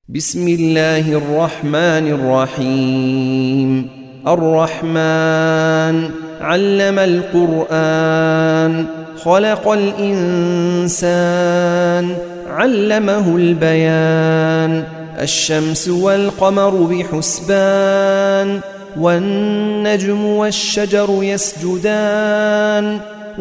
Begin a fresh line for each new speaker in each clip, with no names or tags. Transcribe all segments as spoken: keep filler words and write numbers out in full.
بسم الله الرحمن الرحيم. الرحمن علم القرآن، خلق الإنسان، علمه البيان. الشمس والقمر بحسبان، والنجم والشجر يسجدان.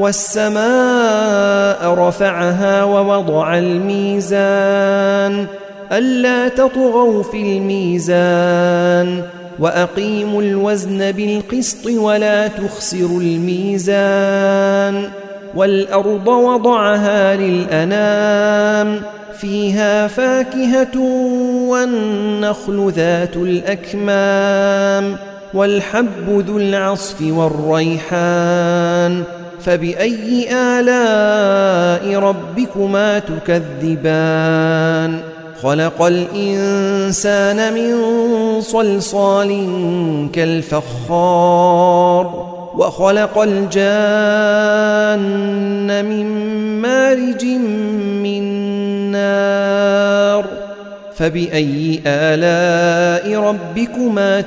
والسماء رفعها ووضع الميزان، ألا تطغوا في الميزان، وأقيموا الوزن بالقسط ولا تخسروا الميزان. والأرض وضعها للأنام، فيها فاكهة والنخل ذات الأكمام، والحب ذو العصف والريحان. فبأي آلاء ربكما تكذبان؟ خلق الإنسان من صلصال كالفخار، وخلق الجان من مارج من نار. فبأي آلاء ربكما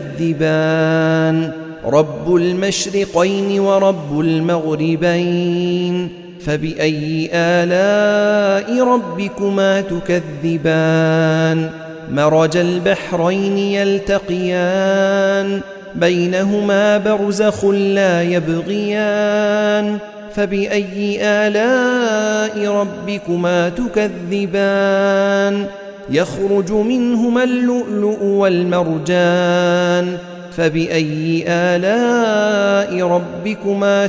تكذبان؟ رب المشرقين ورب المغربين. فبأي آلاء ربكما تكذبان؟ مرج البحرين يلتقيان، بينهما برزخ لا يبغيان. فبأي آلاء ربكما تكذبان؟ يخرج منهما اللؤلؤ والمرجان. فبأي آلاء ربكما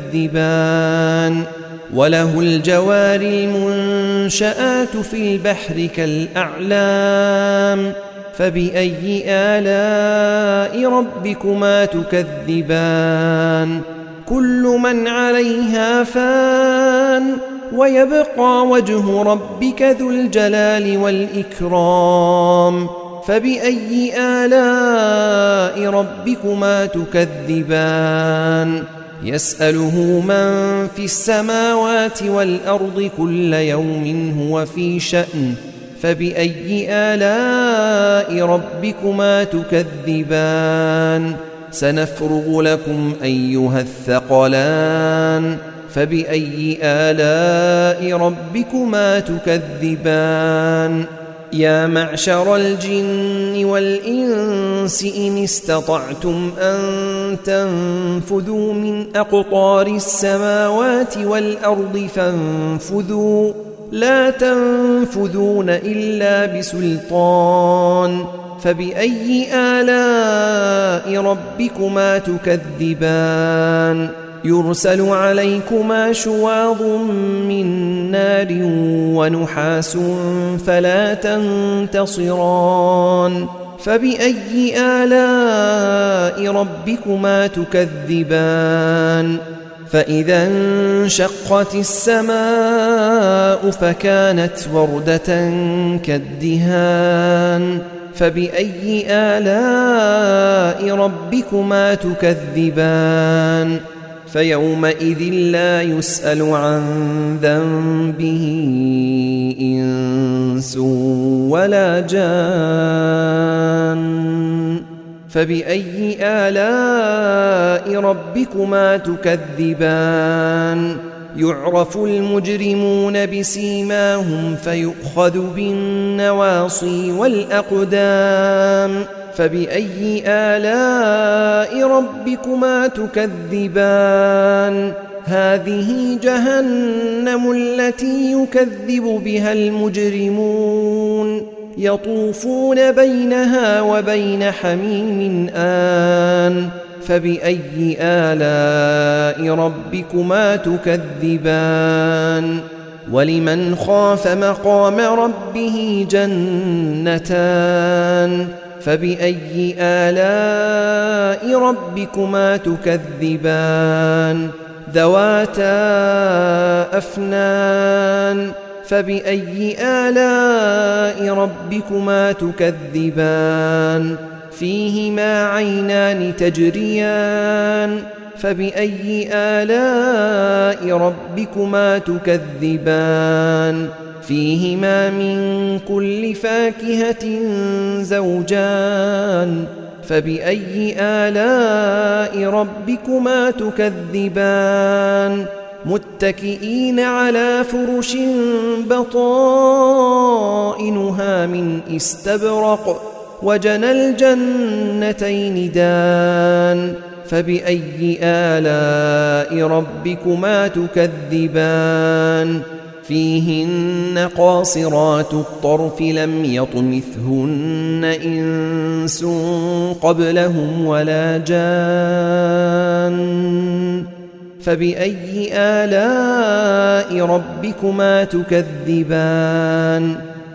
تكذبان؟ وله الجوار المنشآت في البحر كالأعلام. فبأي آلاء ربكما تكذبان؟ كل من عليها فان، ويبقى وجه ربك ذو الجلال والإكرام. فبأي آلاء ربكما تكذبان؟ يسأله من في السماوات والأرض كل يوم هو في شأن. فبأي آلاء ربكما تكذبان؟ سنفرغ لكم أيها الثقلان. فبأي آلاء ربكما تكذبان؟ يا معشر الجن والإنس إن استطعتم أن تنفذوا من أقطار السماوات والأرض فانفذوا، لا تنفذون إلا بسلطان. فبأي آلاء ربكما تكذبان؟ يرسل عليكما شواظ من نار ونحاس فلا تنتصران. فبأي آلاء ربكما تكذبان؟ فإذا انشقت السماء فكانت وردة كالدهان. فبأي آلاء ربكما تكذبان؟ فيومئذ لا يسأل عن ذنبه إنس ولا جان. فبأي آلاء ربكما تكذبان؟ يعرف المجرمون بسيماهم فيؤخذ بالنواصي والأقدام. فبأي آلاء ربكما تكذبان؟ هذه جهنم التي يكذب بها المجرمون، يطوفون بينها وبين حميم آن. فبأي آلاء ربكما تكذبان؟ ولمن خاف مقام ربه جنتان. فبأي آلاء ربكما تكذبان؟ ذواتا أفنان. فبأي آلاء ربكما تكذبان؟ فيهما عينان تجريان. فبأي آلاء ربكما تكذبان؟ فيهما من كل فاكهة زوجان فبأي آلاء ربكما تكذبان متكئين على فرش بطائنها من استبرق وجنى الجنتين دان فبأي آلاء ربكما تكذبان فيهن قاصرات الطرف لم يطمثهن إنس قبلهم ولا جان فبأي آلاء ربكما تكذبان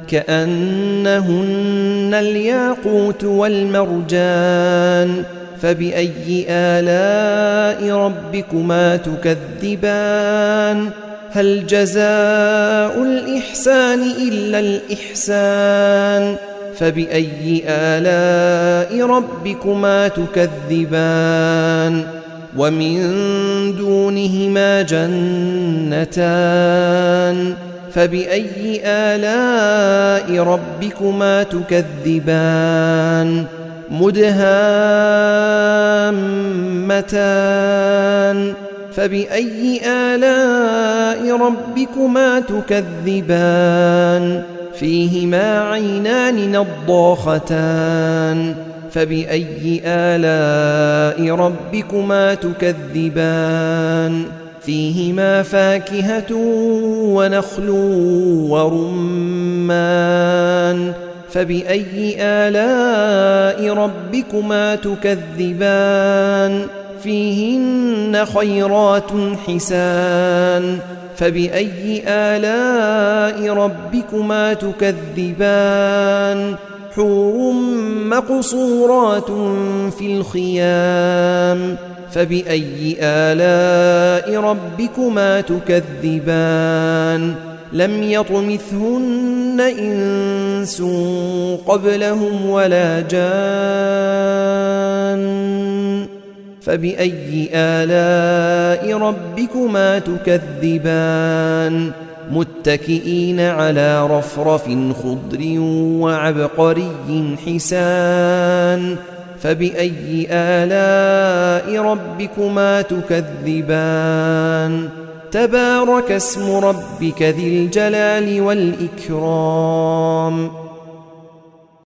كأنهن الياقوت والمرجان فبأي آلاء ربكما تكذبان هل جزاء الإحسان إلا الإحسان فبأي آلاء ربكما تكذبان ومن دونهما جنتان فبأي آلاء ربكما تكذبان مدهامتان فبأي آلاء ربكما تكذبان فيهما عينان نضاختان فبأي آلاء ربكما تكذبان فيهما فاكهة ونخل ورمان فبأي آلاء ربكما تكذبان فيهن خيرات حسان فبأي آلاء ربكما تكذبان حور مقصورات في الخيام فبأي آلاء ربكما تكذبان لم يطمثهن إنس قبلهم ولا جان فبأي آلاء ربكما تكذبان متكئين على رفرف خضر وعبقري حسان فبأي آلاء ربكما تكذبان تبارك اسم ربك ذي الجلال والإكرام